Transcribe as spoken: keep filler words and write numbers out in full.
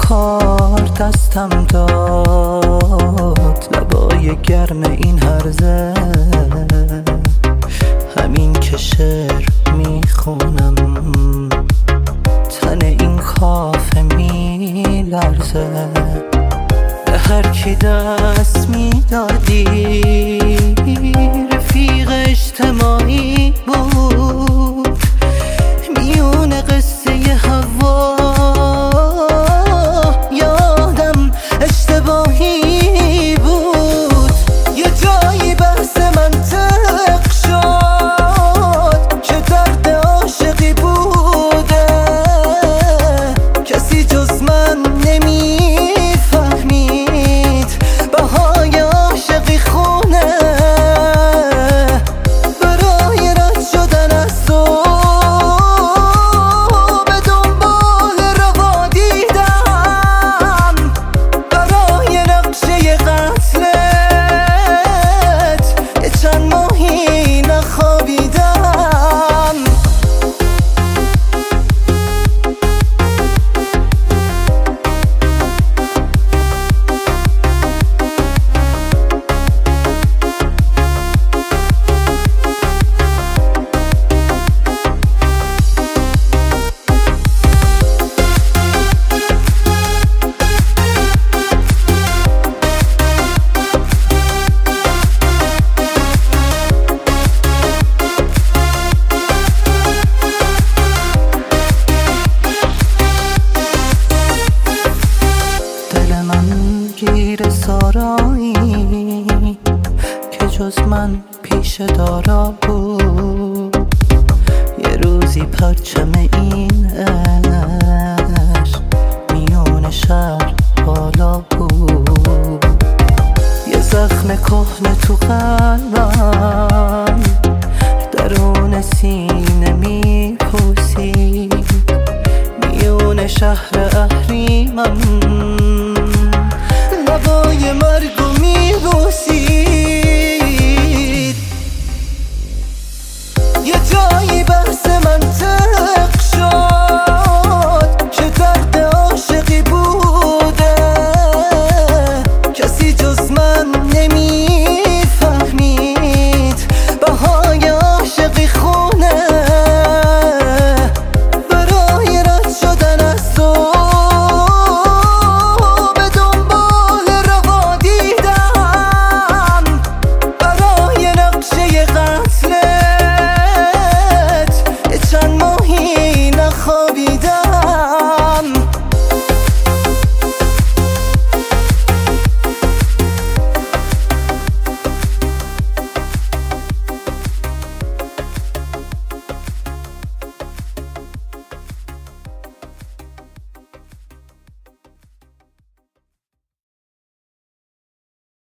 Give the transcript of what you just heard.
کار دستم داد، لبای گرم این هرزه، همین که شعر میخونم تن این کافه میلرزه. به هر کی دست میدادی رفیق اجتماعی بود، میون قصه هوا یادم اشتباهی بود. یه جایی بحث منطق شد که درد عاشقی بوده، کسی جز من نمیفهمید بهای عاشقی خونه. برای رد شدن از تو به دنبال روا دیدم، برای نقشه قتلت یه چند ماهی نخوابیدم. گیر سارایی که جز من پیش دارا بود، یه روزی پرچم این عشق میون شهر بالا بود. یه زخم کهنه تو قلبم درون سینه میپوسید، میون شهر اهریمن لبای مرگو میبوسید. یه جایی بحث منطق